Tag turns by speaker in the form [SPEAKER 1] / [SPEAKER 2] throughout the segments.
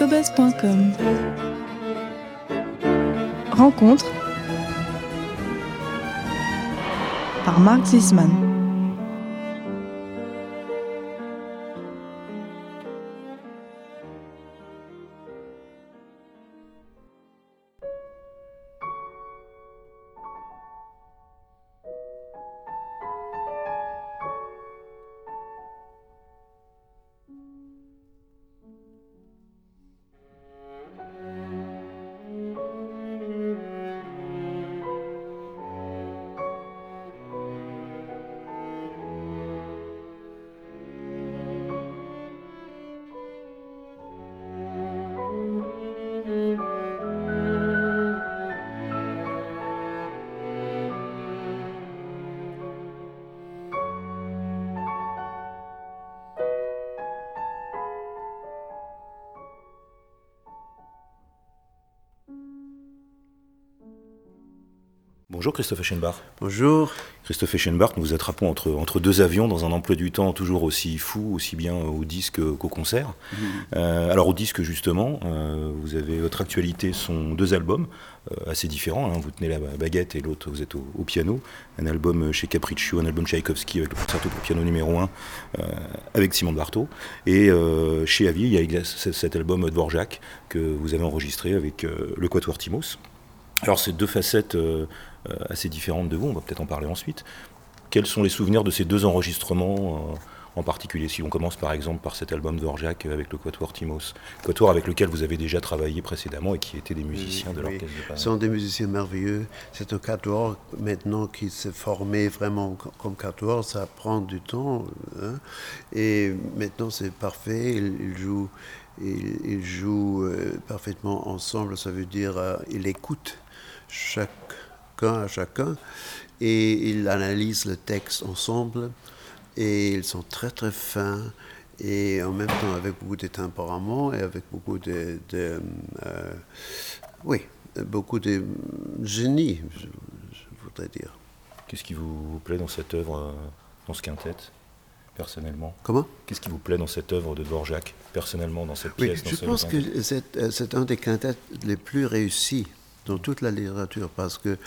[SPEAKER 1] phobos.com. Rencontre par Marc Zisman.
[SPEAKER 2] Bonjour Christophe Eschenbach.
[SPEAKER 3] Bonjour.
[SPEAKER 2] Christophe Eschenbach, nous vous attrapons entre deux avions dans un emploi du temps toujours aussi fou, aussi bien au disque qu'au concert. Alors au disque justement, vous avez votre actualité sont deux albums assez différents. Vous tenez la baguette et l'autre vous êtes au piano. Un album chez Capriccio, un album Tchaïkovski avec le concerto pour piano numéro 1 avec Simon de Bartho. Et chez Avis, il y a cet album Dvorak que vous avez enregistré avec le Quatuor Timos. Alors c'est deux facettes assez différentes de vous, on va peut-être en parler ensuite. Quels sont les souvenirs de ces deux enregistrements en particulier, si on commence par exemple par cet album Dvorak avec le Quatuor Timos, Quatuor avec lequel vous avez déjà travaillé précédemment et qui étaient des musiciens de l'orchestre de Paris.
[SPEAKER 3] Ce sont des musiciens merveilleux. C'est un Quatuor maintenant qui s'est formé vraiment comme Quatuor, ça prend du temps. Et maintenant c'est parfait, ils jouent parfaitement ensemble, ça veut dire ils écoutent chacun à chacun et ils analysent le texte ensemble et ils sont très très fins et en même temps avec beaucoup de tempérament et avec beaucoup beaucoup de génie, je voudrais dire.
[SPEAKER 2] Qu'est-ce qui vous plaît dans cette œuvre, dans ce quintet, personnellement ?
[SPEAKER 3] Comment ?
[SPEAKER 2] Qu'est-ce qui vous plaît dans cette œuvre de Dvorak, personnellement, dans cette pièce ?
[SPEAKER 3] Je pense que c'est un des quintets les plus réussis dans toute la littérature, parce que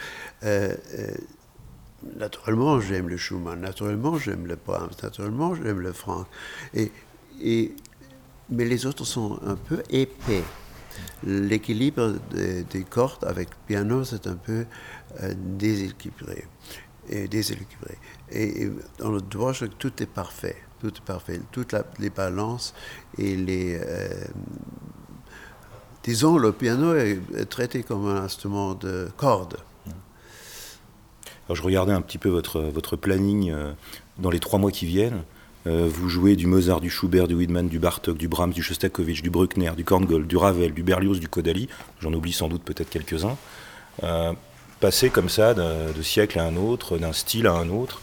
[SPEAKER 3] naturellement j'aime le Schumann, naturellement j'aime le Brahms, naturellement j'aime le Franck, mais les autres sont un peu épais. L'équilibre des cordes avec piano, c'est un peu déséquilibré. Et dans le Dvorak, tout est parfait. Toutes les balances et les... disons, le piano est traité comme un instrument de cordes.
[SPEAKER 2] Alors, je regardais un petit peu votre planning dans les 3 mois qui viennent. Vous jouez du Mozart, du Schubert, du Widmann, du Bartók, du Brahms, du Shostakovich, du Bruckner, du Korngold, du Ravel, du Berlioz, du Kodály. J'en oublie sans doute peut-être quelques-uns. Passer comme ça de siècle à un autre, d'un style à un autre.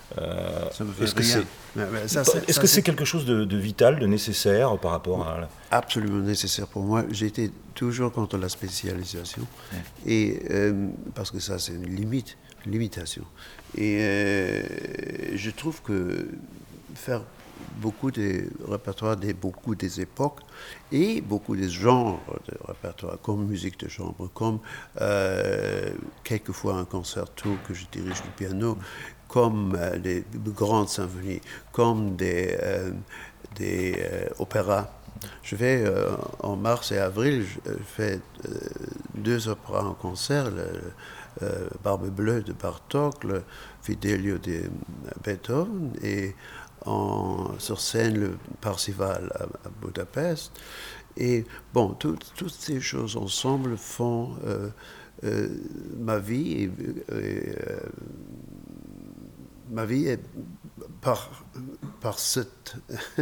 [SPEAKER 2] Est-ce que c'est quelque chose de vital, de nécessaire par rapport à...
[SPEAKER 3] Absolument nécessaire pour moi. J'étais toujours contre la spécialisation, et, parce que ça c'est une limitation. Et je trouve que faire beaucoup de répertoires beaucoup des époques et beaucoup des genres de répertoires, comme musique de chambre, comme quelquefois un concerto que je dirige du piano, comme des grandes symphonies, comme des opéras. Je vais en mars et avril, je fais 2 opéras en concert, Barbe Bleue de Bartók, le Fidelio de Beethoven, et sur scène le Parzival à Budapest. Et bon, toutes ces choses ensemble font ma vie. Ma vie est par cette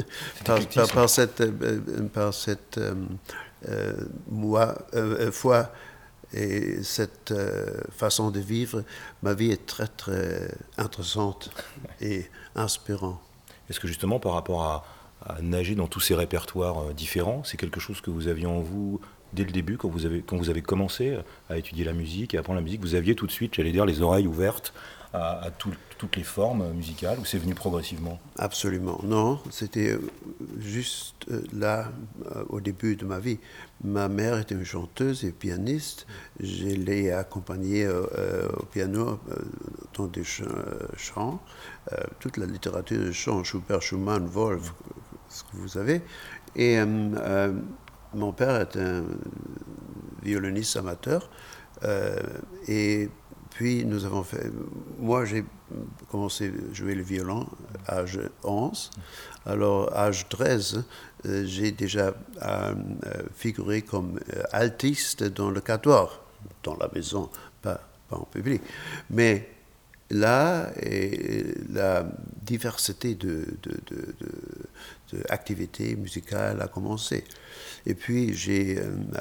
[SPEAKER 3] foi et cette façon de vivre, ma vie est très très intéressante et inspirante.
[SPEAKER 2] Est-ce que justement par rapport à nager dans tous ces répertoires différents, c'est quelque chose que vous aviez en vous dès le début, quand vous avez commencé à étudier la musique et à apprendre la musique, vous aviez tout de suite, j'allais dire, les oreilles ouvertes à toutes les formes musicales, ou c'est venu progressivement?
[SPEAKER 3] Absolument. Non, c'était juste là, au début de ma vie. Ma mère était une chanteuse et pianiste. Je l'ai accompagnée au piano dans des chants, toute la littérature de chant, Schubert, Schumann, Wolf, ce que vous savez. Et mon père est un violoniste amateur. Et puis nous avons fait... Moi, j'ai commencé à jouer le violon à âge 11. Alors, à âge 13, j'ai déjà figuré comme altiste dans le quatuor, dans la maison, pas en public. Mais là, la diversité d'activités musicales a commencé. Et puis, j'ai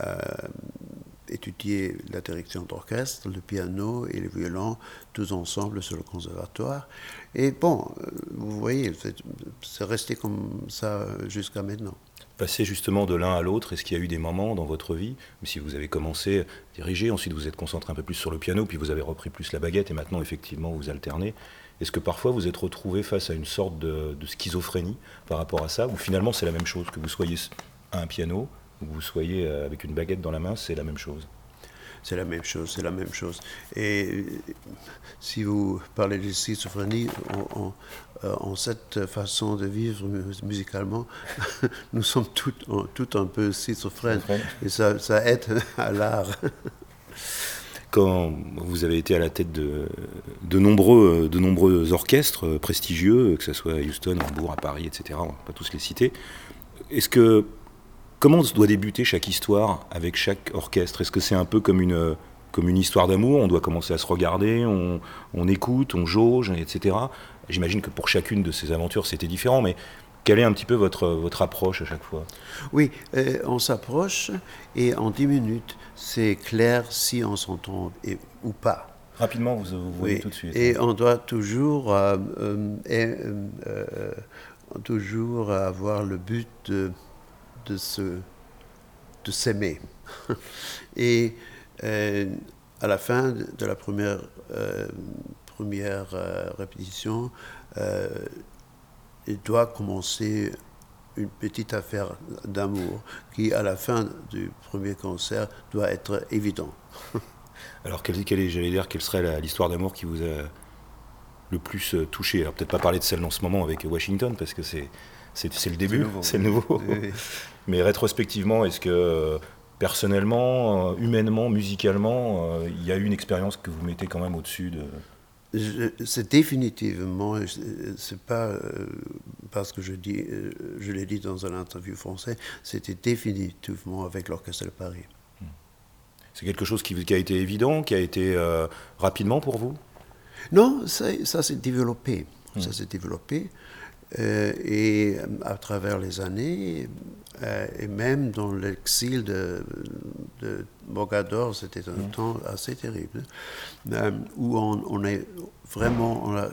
[SPEAKER 3] étudié la direction d'orchestre, le piano et le violon, tous ensemble sur le conservatoire. Et bon, vous voyez, c'est resté comme ça jusqu'à maintenant.
[SPEAKER 2] Passer justement de l'un à l'autre, est-ce qu'il y a eu des moments dans votre vie, même si vous avez commencé à diriger, ensuite vous êtes concentré un peu plus sur le piano, puis vous avez repris plus la baguette, et maintenant effectivement vous alternez, est-ce que parfois vous êtes retrouvé face à une sorte de schizophrénie par rapport à ça, ou finalement c'est la même chose, que vous soyez à un piano, ou que vous soyez avec une baguette dans la main, c'est la même chose?
[SPEAKER 3] C'est la même chose, c'est la même chose. Et si vous parlez de schizophrénie, en cette façon de vivre musicalement, nous sommes tout un peu schizophrènes. Et ça aide à l'art.
[SPEAKER 2] Quand vous avez été à la tête de nombreux orchestres prestigieux, que ce soit à Houston, à Hambourg, à Paris, etc., on ne va pas tous les citer, comment doit débuter chaque histoire avec chaque orchestre? Est-ce que c'est un peu comme une histoire d'amour? On doit commencer à se regarder, on écoute, on jauge, etc. J'imagine que pour chacune de ces aventures, c'était différent, mais quelle est un petit peu votre approche à chaque fois?
[SPEAKER 3] Oui, on s'approche et en 10 minutes, c'est clair si on s'entend ou pas.
[SPEAKER 2] Rapidement, vous voyez tout de suite.
[SPEAKER 3] Et on doit toujours avoir le but de s'aimer. Et à la fin de la première répétition, il doit commencer une petite affaire d'amour qui, à la fin du premier concert, doit être évident.
[SPEAKER 2] Alors, quelle serait l'histoire d'amour qui vous a le plus touché? Alors, peut-être pas parler de celle en ce moment avec Washington, parce que c'est le début, c'est le nouveau. Oui. Mais rétrospectivement, est-ce que personnellement, humainement, musicalement, il y a eu une expérience que vous mettez quand même au-dessus de...
[SPEAKER 3] C'est définitivement, c'est pas parce que je l'ai dit dans un interview français, c'était définitivement avec l'Orchestre de Paris.
[SPEAKER 2] C'est quelque chose qui a été évident, qui a été rapidement pour vous?
[SPEAKER 3] Non, ça s'est développé. Ça s'est développé. Et à travers les années, et même dans l'exil de Mogador, c'était un temps assez terrible, où on a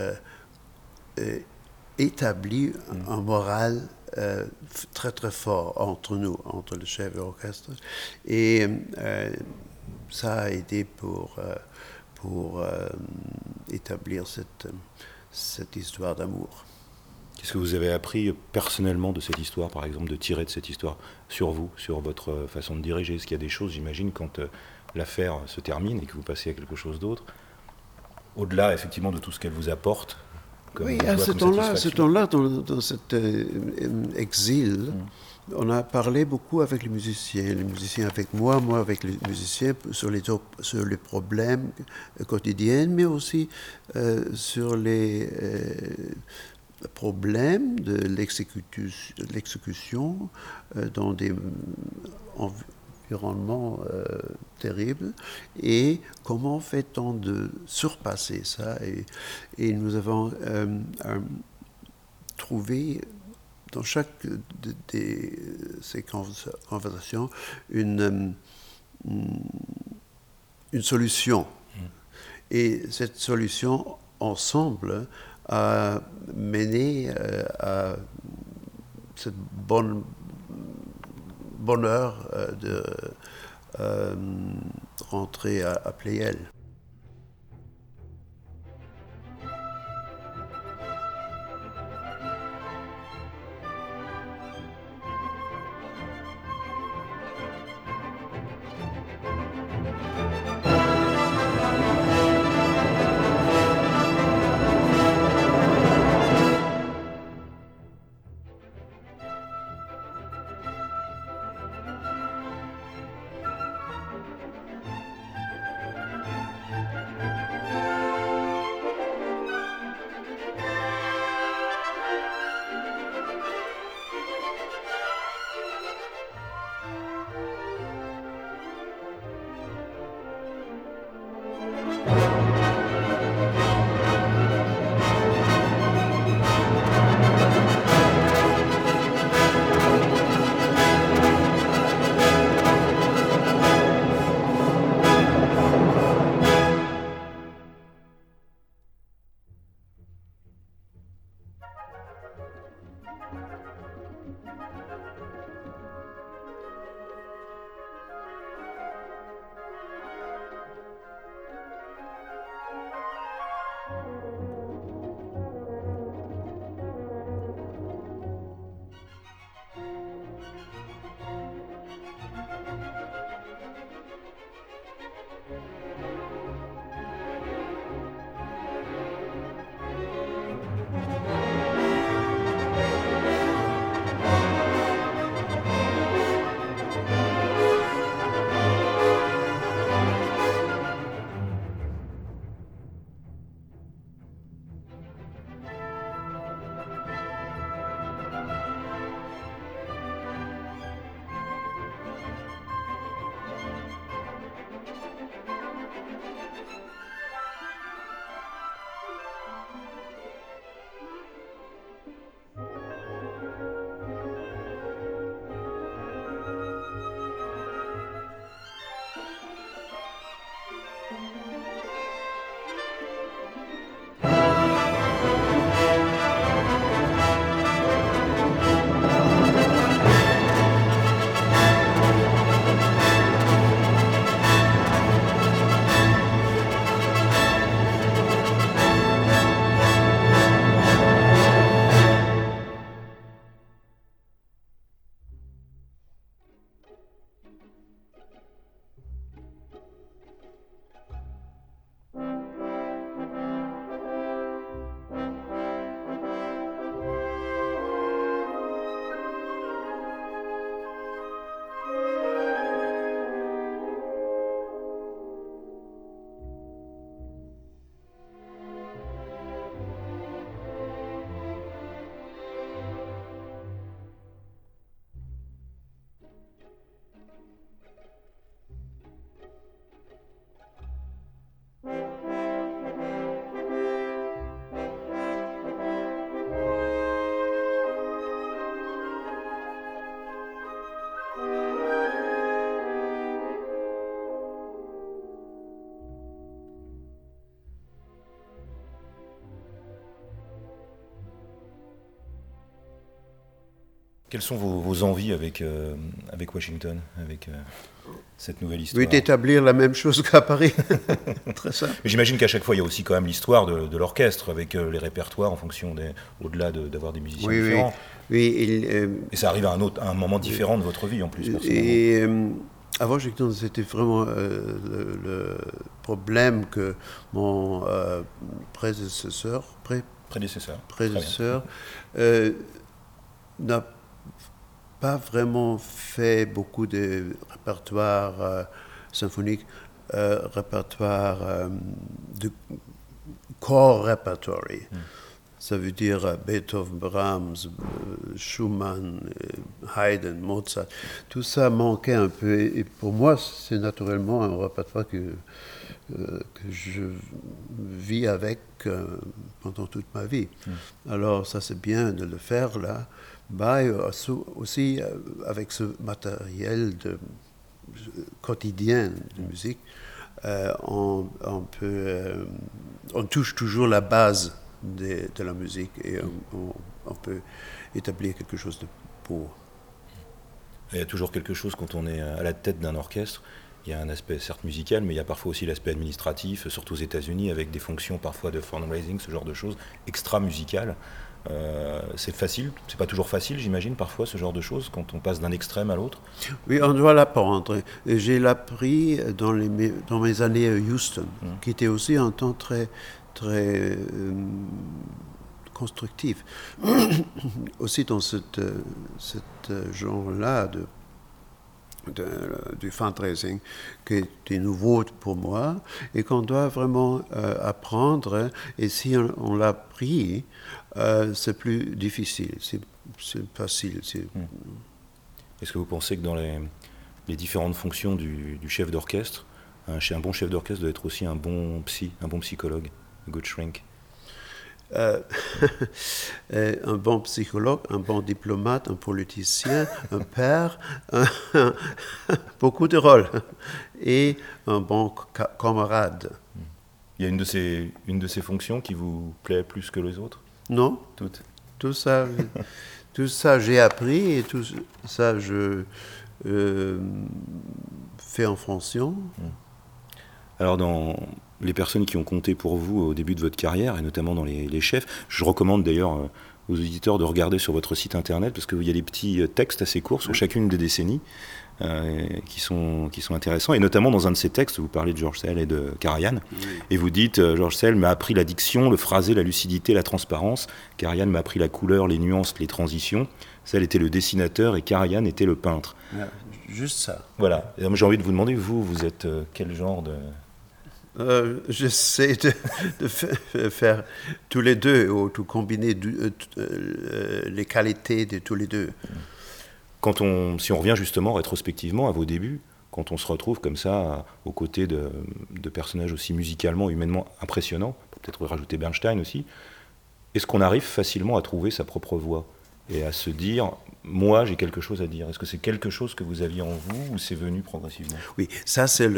[SPEAKER 3] établi un moral très très fort entre nous, entre le chef et l'orchestre, et ça a aidé pour établir cette histoire d'amour.
[SPEAKER 2] Qu'est-ce que vous avez appris personnellement de cette histoire, par exemple, de tirer de cette histoire sur vous, sur votre façon de diriger? Est-ce qu'il y a des choses, j'imagine, quand l'affaire se termine et que vous passez à quelque chose d'autre, au-delà, effectivement, de tout ce qu'elle vous apporte?
[SPEAKER 3] Oui, à ce temps-là, dans cet exil, on a parlé beaucoup avec les musiciens avec moi avec les musiciens sur les problèmes quotidiens, mais aussi sur les problèmes de l'exécution dans des environnements terribles, et comment fait-on de surpasser ça, et nous avons trouvé dans chaque de ces conversations une solution, et cette solution ensemble a mené à cette bonne bonheur de rentrer à Pleyel.
[SPEAKER 2] Quelles sont vos envies avec Washington, avec cette nouvelle histoire?
[SPEAKER 3] Oui, d'établir la même chose qu'à Paris. Très simple.
[SPEAKER 2] Mais j'imagine qu'à chaque fois, il y a aussi quand même l'histoire de l'orchestre, avec les répertoires en fonction au-delà d'avoir des musiciens différents.
[SPEAKER 3] Oui,
[SPEAKER 2] et ça arrive à un moment différent de votre vie en plus.
[SPEAKER 3] Et à Washington, c'était vraiment le problème que mon prédécesseur n'a pas vraiment fait beaucoup de répertoire symphonique, répertoire de core repertory. Ça veut dire Beethoven, Brahms, Schumann, Haydn, Mozart. Tout ça manquait un peu. Et pour moi, c'est naturellement un répertoire que je vis avec pendant toute ma vie. Alors ça, c'est bien de le faire là. Et aussi avec ce matériel quotidien de musique, on touche toujours la base de la musique et on peut établir quelque chose de beau.
[SPEAKER 2] Il y a toujours quelque chose quand on est à la tête d'un orchestre. Il y a un aspect certes musical, mais il y a parfois aussi l'aspect administratif, surtout aux États-Unis, avec des fonctions parfois de fundraising, ce genre de choses, extra-musicales. C'est facile, c'est pas toujours facile, j'imagine, parfois, ce genre de choses, quand on passe d'un extrême à l'autre.
[SPEAKER 3] Oui, on doit l'apprendre. Et j'ai appris dans mes années à Houston, qui était aussi un temps très, très constructif. Aussi dans cette genre-là du fundraising qui était nouveau pour moi et qu'on doit vraiment apprendre. Et si on l'a pris, c'est plus difficile, c'est facile.
[SPEAKER 2] Est-ce que vous pensez que dans les différentes fonctions du chef d'orchestre, un bon chef d'orchestre doit être aussi un bon psychologue, un good shrink?
[SPEAKER 3] Un bon psychologue, un bon diplomate, un politicien, un père, beaucoup de rôles, et un bon camarade.
[SPEAKER 2] Il y a une de ces fonctions qui vous plaît plus que les autres?
[SPEAKER 3] Non, tout ça j'ai appris et tout ça je fais en fonction.
[SPEAKER 2] Alors dans les personnes qui ont compté pour vous au début de votre carrière, et notamment dans les chefs, je recommande d'ailleurs aux auditeurs de regarder sur votre site internet, parce qu'il y a des petits textes assez courts sur chacune des décennies qui sont intéressants, et notamment dans un de ces textes, vous parlez de George Szell et de Karajan, et vous dites George Szell m'a appris la diction, le phrasé, la lucidité, la transparence, Karajan m'a appris la couleur, les nuances, les transitions, Szell était le dessinateur et Karajan était le peintre.
[SPEAKER 3] Juste ça.
[SPEAKER 2] Voilà, et j'ai envie de vous demander, vous êtes quel genre de...
[SPEAKER 3] J'essaie de faire tous les deux, ou de combiner les qualités de tous les deux.
[SPEAKER 2] Si on revient justement rétrospectivement à vos débuts, quand on se retrouve comme ça aux côtés de personnages aussi musicalement, humainement impressionnants, peut-être rajouter Bernstein aussi, est-ce qu'on arrive facilement à trouver sa propre voix et à se dire « moi j'ai quelque chose à dire ». Est-ce que c'est quelque chose que vous aviez en vous ou c'est venu progressivement?
[SPEAKER 3] Oui, ça c'est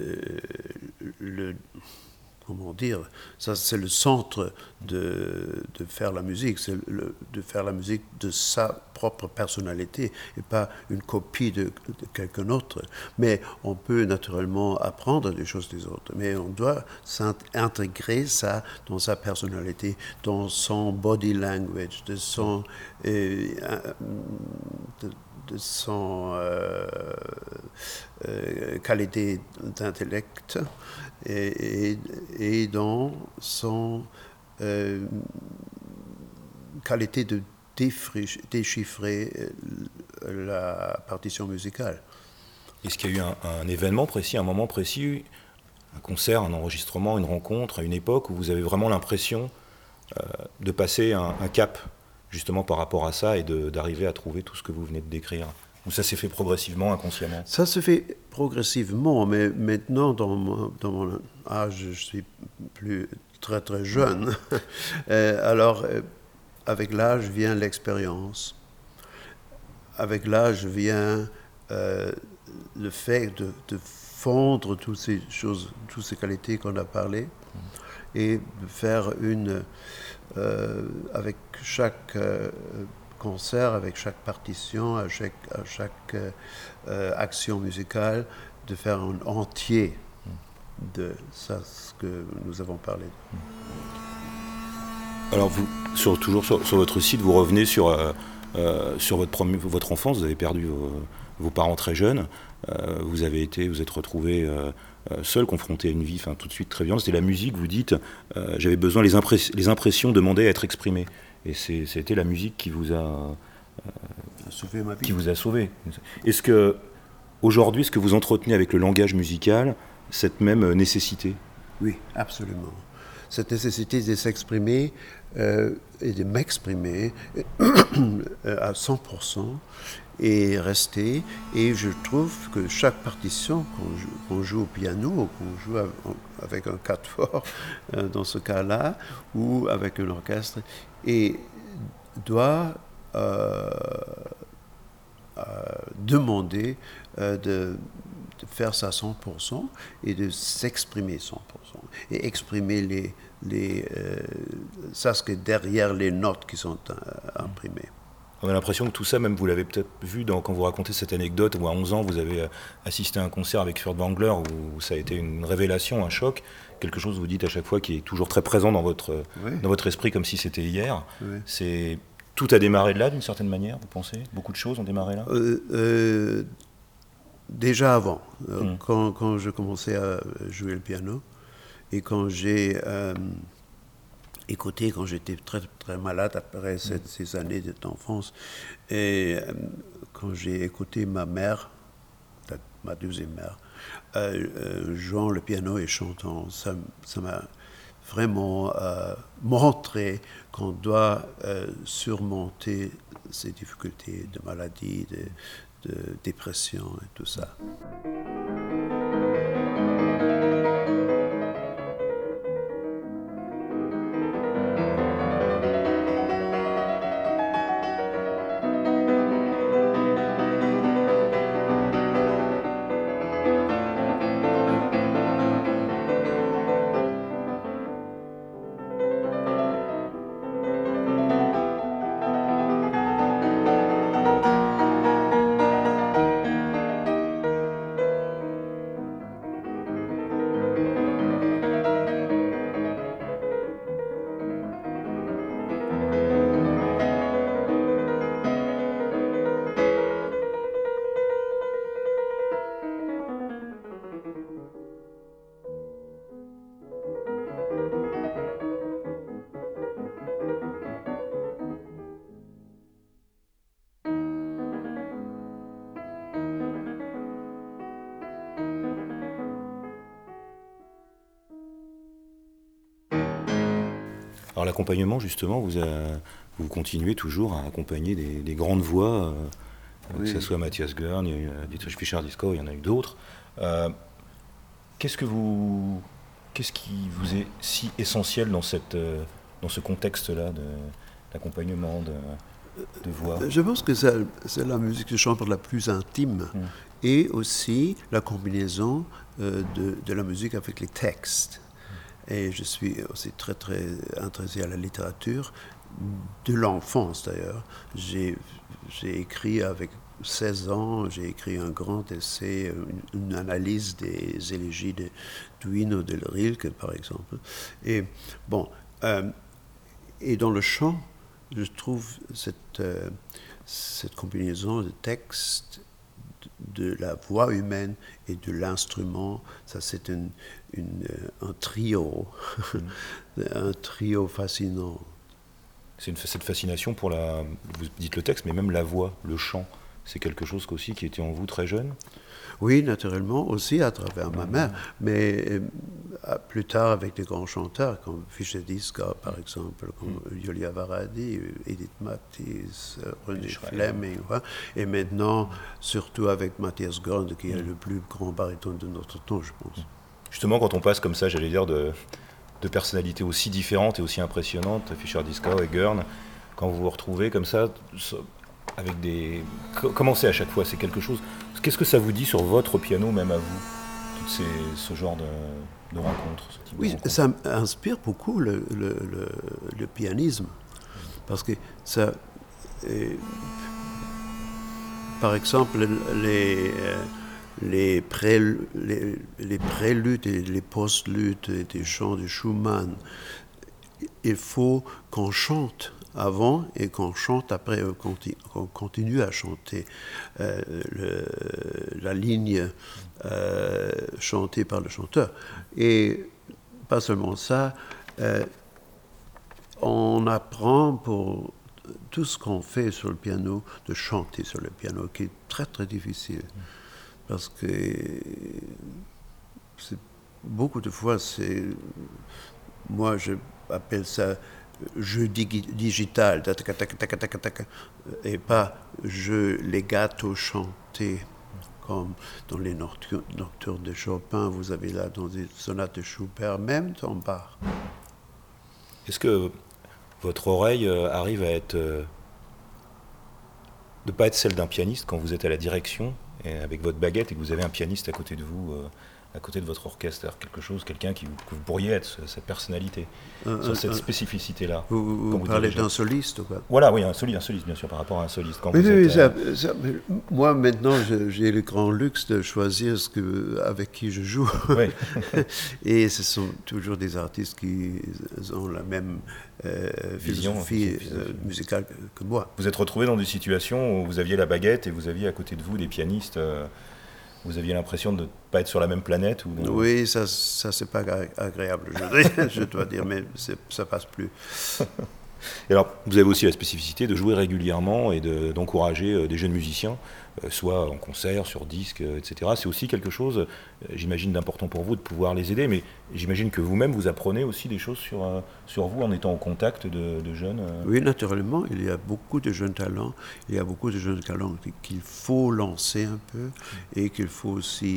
[SPEAKER 3] comment dire, ça c'est le centre de faire la musique, c'est de faire la musique de sa propre personnalité et pas une copie de quelqu'un d'autre. Mais on peut naturellement apprendre des choses des autres, mais on doit intégrer ça dans sa personnalité, dans son body language, de son qualité d'intellect et dans son qualité de déchiffrer la partition musicale.
[SPEAKER 2] Est-ce qu'il y a eu un événement précis, un moment précis, un concert, un enregistrement, une rencontre, à une époque où vous avez vraiment l'impression de passer un cap justement par rapport à ça et d'arriver à trouver tout ce que vous venez de décrire? Ou ça s'est fait progressivement, inconsciemment? Ça
[SPEAKER 3] se fait progressivement, mais maintenant, dans mon âge, je suis plus très très jeune. Alors, avec l'âge vient l'expérience. Avec l'âge vient le fait de fondre toutes ces choses, toutes ces qualités qu'on a parlé, et de faire avec chaque concert, avec chaque partition, à chaque action musicale, de faire un entier de ça, ce que nous avons parlé.
[SPEAKER 2] Alors, toujours sur votre site, vous revenez sur votre enfance. Vous avez perdu vos parents très jeunes. Vous êtes retrouvé seul, confronté à une vie tout de suite très violente. C'était la musique, vous dites, j'avais besoin, les impressions demandaient à être exprimées. Et c'était la musique qui vous a
[SPEAKER 3] sauvé ma vie.
[SPEAKER 2] Qui vous a sauvé. Est-ce que vous entretenez avec le langage musical cette même nécessité?
[SPEAKER 3] Oui, absolument. Cette nécessité de s'exprimer et de m'exprimer à 100% et rester. Et je trouve que chaque partition qu'on joue au piano, ou qu'on joue avec un quatuor dans ce cas-là, ou avec un orchestre, et doit demander de faire ça 100% et de s'exprimer 100%. Et exprimer ça, ce qui est derrière les notes qui sont imprimées.
[SPEAKER 2] On a l'impression que tout ça, même vous l'avez peut-être vu quand vous racontez cette anecdote où à 11 ans vous avez assisté à un concert avec Furt Wangler où ça a été une révélation, un choc, quelque chose vous dites à chaque fois qui est toujours très présent dans votre esprit comme si c'était hier. Oui. Tout a démarré de là d'une certaine manière, vous pensez? Beaucoup de choses ont démarré là?
[SPEAKER 3] Déjà avant, quand je commençais à jouer le piano et quand j'ai écouté, quand j'étais très, très malade après ces années d'enfance, et quand j'ai écouté ma mère, ma deuxième mère, jouant le piano et chantant, ça m'a vraiment montré qu'on doit surmonter ces difficultés de maladie, de dépression et tout ça.
[SPEAKER 2] Alors l'accompagnement, justement, vous continuez toujours à accompagner des grandes voix, que ce soit Matthias Görn, Dietrich Fischer-Dieskau, il y en a eu d'autres. Qu'est-ce qui vous est si essentiel dans ce contexte-là d'accompagnement, de voix?
[SPEAKER 3] Je pense que c'est la musique de chambre la plus intime et aussi la combinaison de la musique avec les textes. Et je suis aussi très, très intéressé à la littérature, de l'enfance d'ailleurs. J'ai écrit avec 16 ans, j'ai écrit un grand essai, une analyse des élégies de Duino del Rilke, par exemple. Et bon, et dans le chant, je trouve cette combinaison de textes, de la voix humaine et de l'instrument, ça c'est un trio, un trio fascinant.
[SPEAKER 2] C'est cette fascination pour vous dites le texte, mais même la voix, le chant, c'est quelque chose aussi qui était en vous très jeune?
[SPEAKER 3] Oui, naturellement, aussi à travers ma mère, mais plus tard avec des grands chanteurs comme Fischer-Dieskau, par exemple, comme Julia Varadi, Edith Matisse, René Fleming, et maintenant, surtout avec Matthias Görn, qui est le plus grand baryton de notre temps, je pense.
[SPEAKER 2] Justement, quand on passe comme ça, j'allais dire, de personnalités aussi différentes et aussi impressionnantes, Fischer-Dieskau et Görn, quand vous vous retrouvez comme ça, avec comment c'est à chaque fois? C'est quelque chose. Qu'est-ce que ça vous dit sur votre piano, même à vous, ce genre de rencontres?
[SPEAKER 3] Oui, ça inspire beaucoup le pianisme, parce que ça, par exemple, les préludes et les post-ludes des chants de Schumann, il faut qu'on chante avant et qu'on chante après, qu'on continue à chanter la ligne chantée par le chanteur. Et pas seulement ça, on apprend pour tout ce qu'on fait sur le piano, de chanter sur le piano, qui est très très difficile. Parce que beaucoup de fois, moi je appelle ça jeu digital, et pas jeu legato chanté, comme dans les nocturnes de Chopin, vous avez là dans les sonates de Schubert, même dans Bach.
[SPEAKER 2] Est-ce que votre oreille arrive à être de pas être celle d'un pianiste quand vous êtes à la direction et avec votre baguette et que vous avez un pianiste à côté de vous, à côté de votre orchestre, c'est-à-dire quelqu'un que vous pourriez être, cette personnalité, sur cette spécificité-là.
[SPEAKER 3] Vous parlez d'un soliste ou quoi?
[SPEAKER 2] Voilà, oui, un soliste, bien sûr, par rapport à un soliste. Quand
[SPEAKER 3] Oui,
[SPEAKER 2] vous
[SPEAKER 3] oui,
[SPEAKER 2] êtes,
[SPEAKER 3] moi maintenant j'ai le grand luxe de choisir avec qui je joue.
[SPEAKER 2] Oui.
[SPEAKER 3] Et ce sont toujours des artistes qui ont la même philosophie musicale que moi.
[SPEAKER 2] Vous êtes retrouvé dans des situations où vous aviez la baguette et vous aviez à côté de vous des pianistes, vous aviez l'impression de ne pas être sur la même planète ou...
[SPEAKER 3] Oui, ça c'est pas agréable, je dois dire, mais ça passe plus.
[SPEAKER 2] Et alors, vous avez aussi la spécificité de jouer régulièrement et d'encourager des jeunes musiciens, soit en concert, sur disque, etc. C'est aussi quelque chose, j'imagine, d'important pour vous de pouvoir les aider, mais j'imagine que vous-même, vous apprenez aussi des choses sur vous en étant en contact de jeunes.
[SPEAKER 3] Oui, naturellement, il y a beaucoup de jeunes talents. Qu'il faut lancer un peu et qu'il faut aussi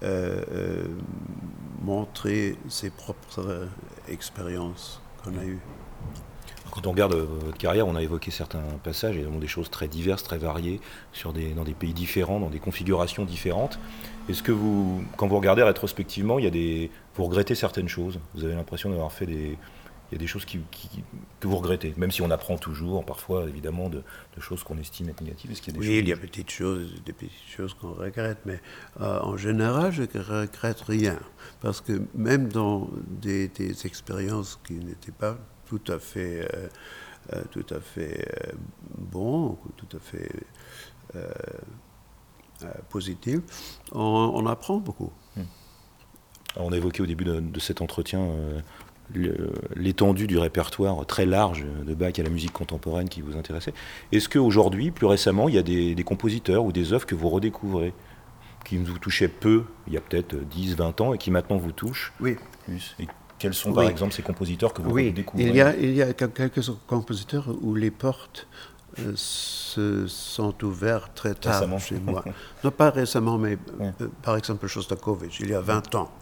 [SPEAKER 3] montrer ses propres expériences qu'on a eues.
[SPEAKER 2] Quand on regarde votre carrière, on a évoqué certains passages, et des choses très diverses, très variées, dans des pays différents, dans des configurations différentes. Est-ce que quand vous regardez rétrospectivement, vous regrettez certaines choses? Vous avez l'impression d'avoir fait il y a des choses que vous regrettez, même si on apprend toujours, parfois, évidemment, de choses qu'on estime être négatives. Est-ce qu'il y a des choses...
[SPEAKER 3] il y a des petites choses qu'on regrette, mais en général, je ne regrette rien. Parce que même dans des expériences qui n'étaient pas tout à fait bon, tout à fait positif, on apprend beaucoup.
[SPEAKER 2] Alors, on a évoqué au début de cet entretien l'étendue du répertoire très large de Bach à la musique contemporaine qui vous intéressait. Est-ce qu'aujourd'hui, plus récemment, il y a des compositeurs ou des œuvres que vous redécouvrez, qui vous touchaient peu, il y a peut-être 10, 20 ans, et qui maintenant vous touchent
[SPEAKER 3] plus?
[SPEAKER 2] Et quels sont, par exemple, ces compositeurs que vous redécouvrez?
[SPEAKER 3] Il y a quelques compositeurs où les portes se sont ouvertes très tard récemment. Chez moi. Non, pas récemment, mais par exemple Shostakovich, il y a 20 ans.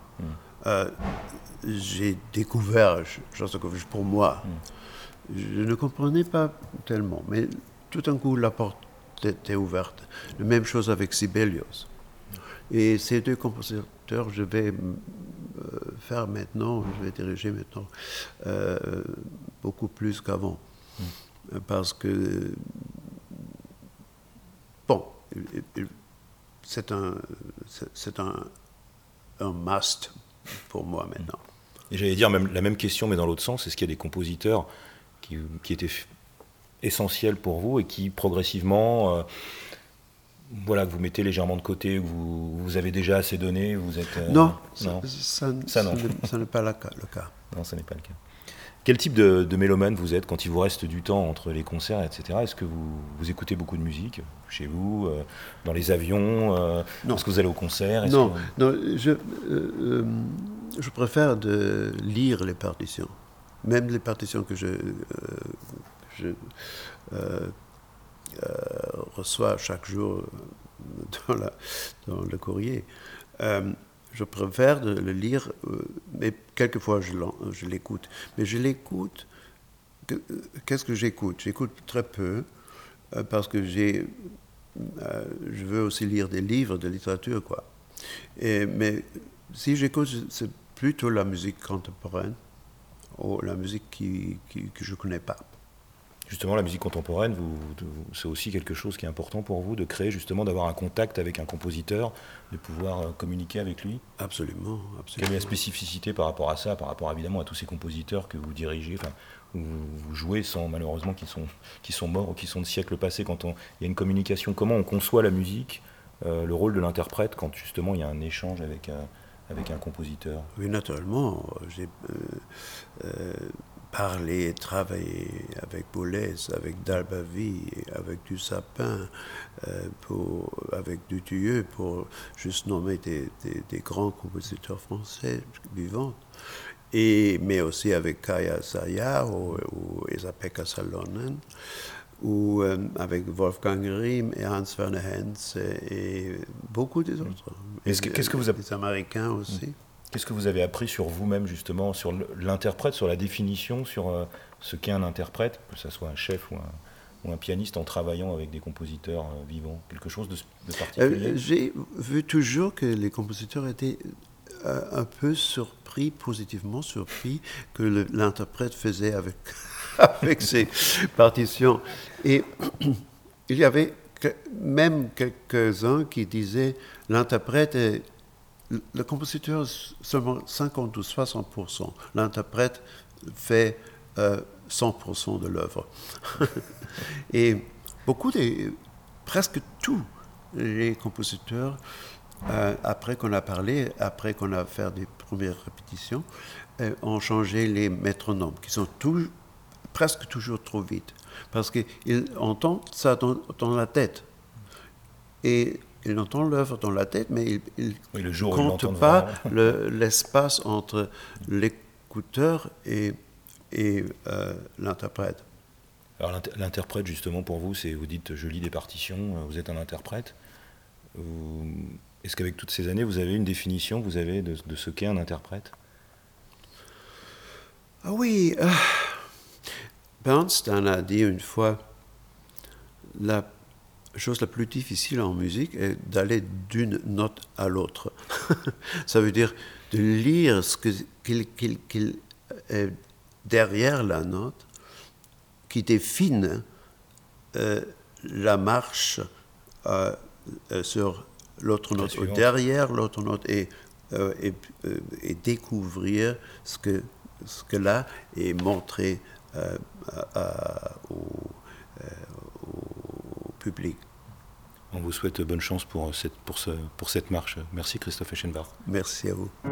[SPEAKER 3] J'ai découvert Shostakovich pour moi. Je ne comprenais pas tellement, mais tout d'un coup, la porte était ouverte. La même chose avec Sibelius. Et ces deux compositeurs, je vais diriger maintenant beaucoup plus qu'avant. Parce que, bon, c'est un must pour moi maintenant.
[SPEAKER 2] Et j'allais dire la même question, mais dans l'autre sens, est-ce qu'il y a des compositeurs qui étaient essentiels pour vous et qui progressivement, que vous mettez légèrement de côté, que vous avez déjà assez donné, vous êtes...
[SPEAKER 3] Non, ça n'est pas le cas.
[SPEAKER 2] Non, ça n'est pas le cas. Quel type de mélomane vous êtes quand il vous reste du temps entre les concerts, etc. Est-ce que vous écoutez beaucoup de musique chez vous, dans les avions?
[SPEAKER 3] Non.
[SPEAKER 2] Est-ce que vous allez au concert?
[SPEAKER 3] Non, je préfère de lire les partitions. Même les partitions que je reçois chaque jour dans le courrier. Je préfère de le lire, mais quelquefois je l'écoute. Mais je l'écoute, qu'est-ce que j'écoute? J'écoute très peu, parce que je veux aussi lire des livres de littérature, quoi. Mais si j'écoute, c'est plutôt la musique contemporaine, ou la musique que je ne connais pas.
[SPEAKER 2] Justement, la musique contemporaine, c'est aussi quelque chose qui est important pour vous, de créer justement, d'avoir un contact avec un compositeur, de pouvoir communiquer avec lui?
[SPEAKER 3] Absolument.
[SPEAKER 2] Quelle est la spécificité par rapport à ça, par rapport évidemment à tous ces compositeurs que vous dirigez, où vous jouez sans, malheureusement, qui sont morts ou qui sont de siècles passés, quand il y a une communication, comment on conçoit la musique, le rôle de l'interprète, quand justement il y a un échange avec un compositeur?
[SPEAKER 3] Oui, naturellement. J'ai parler, travailler avec Boulez, avec Dalbavi, avec Du Sapin, avec Dutilleux, pour juste nommer des grands compositeurs français vivants. Mais aussi avec Kaija Saarja ou Esa-Pekka Salonen, ou avec Wolfgang Rihm et Hans-Werner Henze et beaucoup des autres.
[SPEAKER 2] Qu'est-ce que vous
[SPEAKER 3] les Américains aussi.
[SPEAKER 2] Qu'est-ce que vous avez appris sur vous-même, justement, sur l'interprète, sur la définition, sur ce qu'est un interprète, que ce soit un chef ou un pianiste, en travaillant avec des compositeurs vivants? Quelque chose de particulier?
[SPEAKER 3] J'ai vu toujours que les compositeurs étaient un peu surpris, positivement surpris, que l'interprète faisait avec ses partitions. Et il y avait même quelques-uns qui disaient l'interprète est le compositeur seulement 50 ou 60%. L'interprète fait 100% de l'œuvre. Et presque tous les compositeurs, après qu'on a parlé, après qu'on a fait des premières répétitions, ont changé les métronomes, qui sont presque toujours trop vite. Parce qu'ils entendent ça dans la tête. Et il entend l'œuvre dans la tête, mais il ne compte pas l'espace entre l'écouteur et l'interprète.
[SPEAKER 2] Alors l'interprète, justement, pour vous, vous dites, je lis des partitions, vous êtes un interprète. Est-ce qu'avec toutes ces années, vous avez une définition, vous avez de ce qu'est un interprète?
[SPEAKER 3] Ah oui, Bernstein a dit une fois, la chose la plus difficile en musique est d'aller d'une note à l'autre. Ça veut dire de lire ce qu'il est derrière la note, qui définit la marche sur l'autre note, ou derrière l'autre note, et découvrir ce que là est montré au public.
[SPEAKER 2] On vous souhaite bonne chance pour cette marche. Merci Christoph Eschenbach.
[SPEAKER 3] Merci à vous.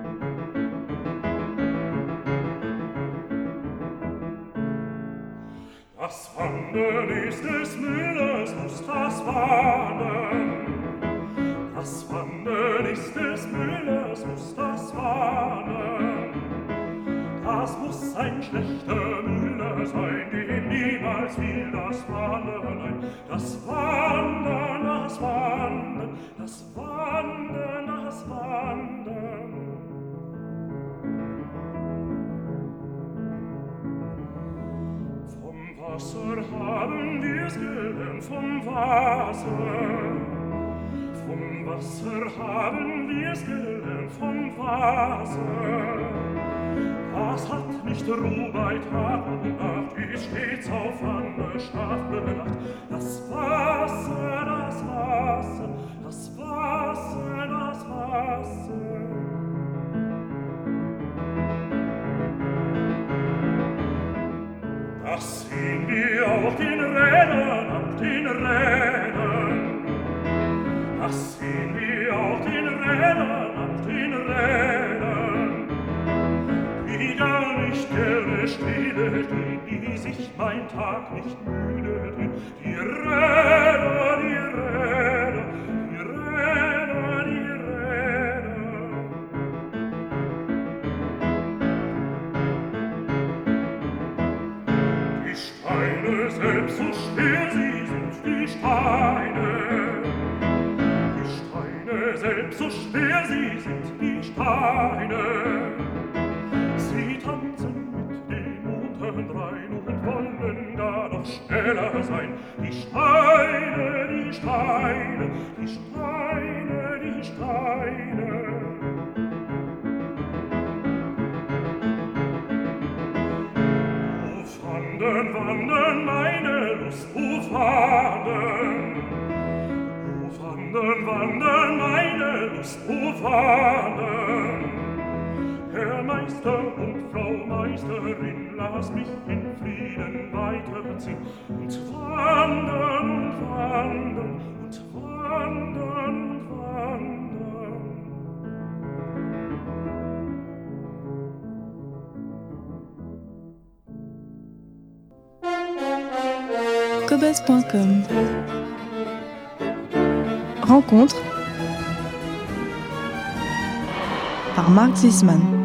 [SPEAKER 4] Das Wandern ist des Müllers Lust, das Wandern. Das Wandern ist des Müllers Lust, das Wandern. Das muss ein schlechter Müller sein, dem niemals fiel das Wandern ein. Das Wandern, das Wandern, das Wandern, das Wandern. Vom Wasser haben wir's gelernt, vom Wasser. Vom Wasser haben wir's gelernt, vom Wasser. Das hat nicht Ruhe bei Tag und Nacht, ist stets auf Wanderschaft bedacht. Das Wasser, das Wasser, das Wasser, das Wasser. Das sehen wir auf den Rädern, auf den Rädern. Das sehen wir auf den Rädern, auf den Rädern. Wie gar nicht gerne stille stehen, die sich mein Tag nicht müde drehen. Die Räder, die Räder, die Räder, die Räder. Die Steine selbst, so schwer sie sind, die Steine. Die Steine selbst, so schwer sie sind, die Steine. Sie tanzen mit den Muttern rein und wollen gar noch schneller sein. Die Steine, die Steine, die Steine, die Steine. Wandern, wandern, meine Lust, wandern. Wandern, wandern, meine Lust, wandern. Herr Meister und Frau Meisterin, lass mich in Frieden weiterziehen und wandern und wandern und wandern und wandern.
[SPEAKER 1] Cobas.com. Rencontre par Marc Zisman.